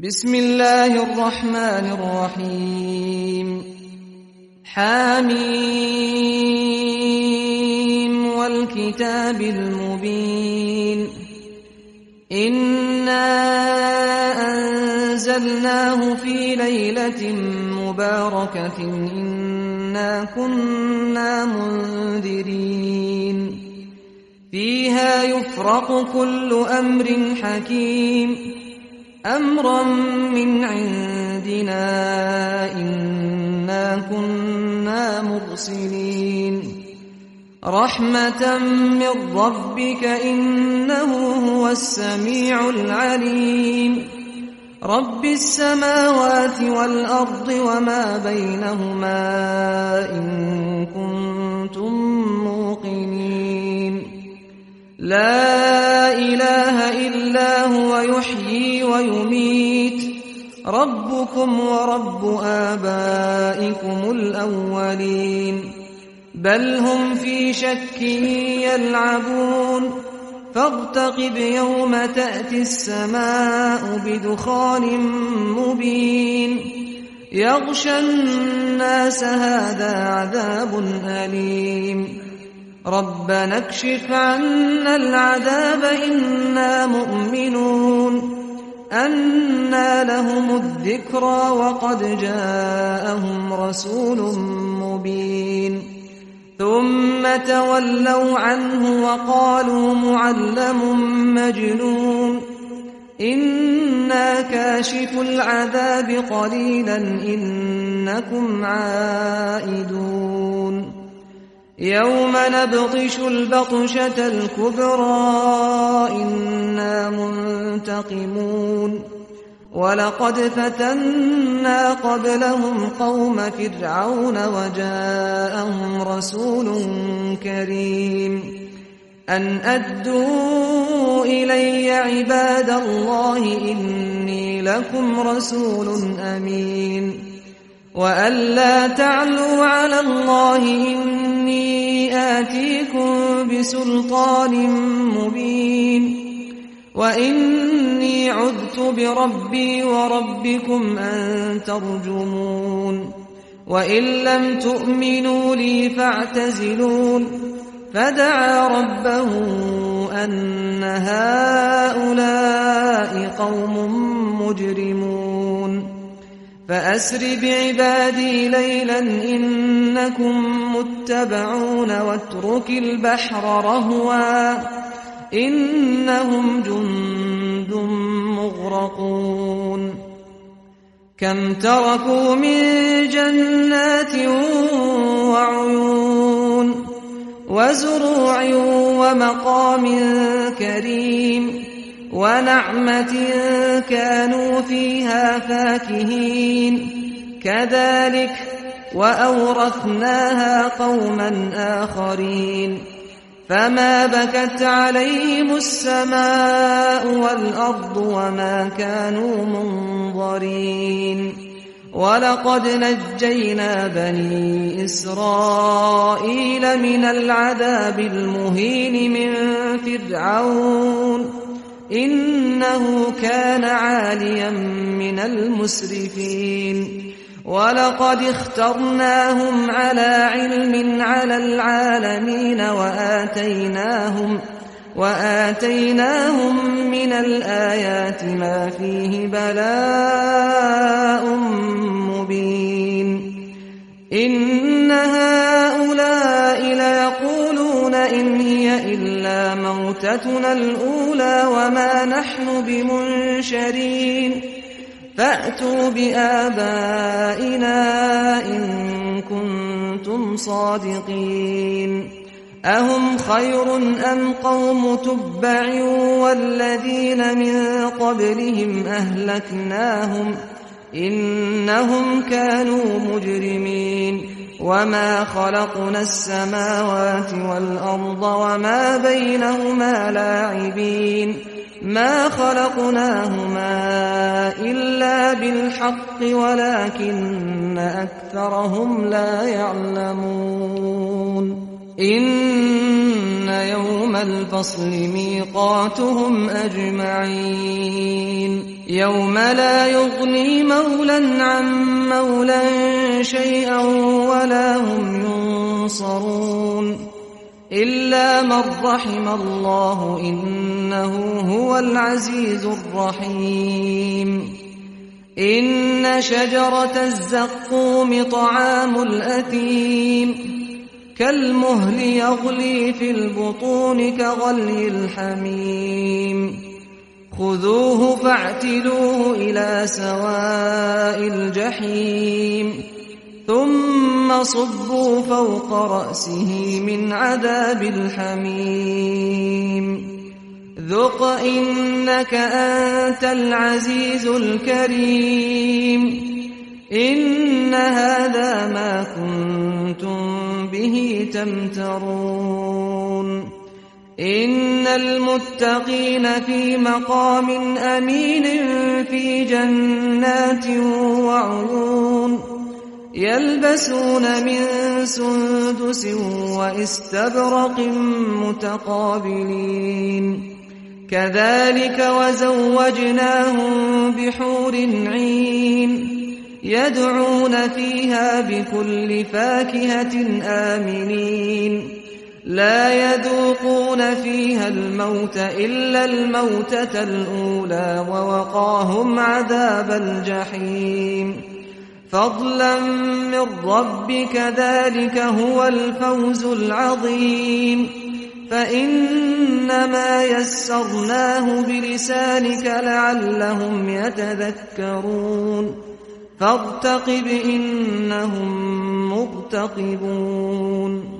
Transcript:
بسم الله الرحمن الرحيم حميم والكتاب المبين إنا أنزلناه في ليلة مباركة إنا كنا منذرين فيها يفرق كل أمر حكيم أمرا من عندنا إنا كنا مرسلين رحمة من ربك إنه هو السميع العليم رب السماوات والأرض وما بينهما إن كنتم موقنين لا إله إلا هو يحيي ويميت ربكم ورب آبائكم الأولين بل هم في شك يلعبون فارتقب يوم تأتي السماء بدخان مبين يغشى الناس هذا عذاب أليم ربنا اكشف عنا العذاب إنا مؤمنون أنى لهم الذكرى وقد جاءهم رسول مبين ثم تولوا عنه وقالوا معلم مجنون إنا كاشف العذاب قليلا إنكم عائدون يوم نبطش البطشة الكبرى إنا منتقمون ولقد فتنا قبلهم قوم فرعون وجاءهم رسول كريم أن أدوا إلي عباد الله إني لكم رسول أمين وأن لا تعلوا على الله إني آتيكم بسلطان مبين وإني عذت بربي وربكم أن ترجمون وإن لم تؤمنوا لي فاعتزلون فدعا ربه أن هؤلاء قوم مجرمون فأسر بعبادي ليلا إنكم متبعون واترك البحر رهوا إنهم جند مغرقون كم تركوا من جنات وعيون وزروع ومقام كريم ونعمة كانوا فيها فاكهين كذلك وأورثناها قوما آخرين فما بكت عليهم السماء والأرض وما كانوا منظرين ولقد نجينا بني إسرائيل من العذاب المهين من فرعون إنه كان عاليا من المسرفين ولقد اخترناهم على علم على العالمين وآتيناهم من الآيات ما فيه بلاء مبين إن هؤلاء ليقولون إن هي إلا موتتنا الأولى وما نحن بمنشرين فأتوا بآبائنا إن كنتم صادقين أهم خير أم قوم تبع والذين من قبلهم أهلكناهم إنهم كانوا مجرمين وما خلقنا السماوات والأرض وما بينهما لاعبين ما خلقناهما إلا بالحق ولكن أكثرهم لا يعلمون إن يوم الفصل ميقاتهم أجمعين يوم لا يغني مولا عن مولا شيئا ولا هم ينصرون إلا من رحم الله إنه هو العزيز الرحيم إن شجرة الزقوم طعام الأثيم كالمهل يغلي في البطون كغلي الحميم خذوه فاعتلوه إلى سواء الجحيم ثم صبوا فوق رأسه من عذاب الحميم ذق إنك أنت العزيز الكريم إن هذا ما كنتم به تمترون إن المتقين في مقام أمين في جنات وعيون يلبسون من سندس واستبرق متقابلين كذلك وزوجناهم بحور عين يدعون فيها بكل فاكهة آمنين لا يذوقون فيها الموت إلا الموتة الأولى ووقاهم عذاب الجحيم فضلا من ربك ذلك هو الفوز العظيم فإنما يسرناه بلسانك لعلهم يتذكرون فارتقب إنهم مرتقبون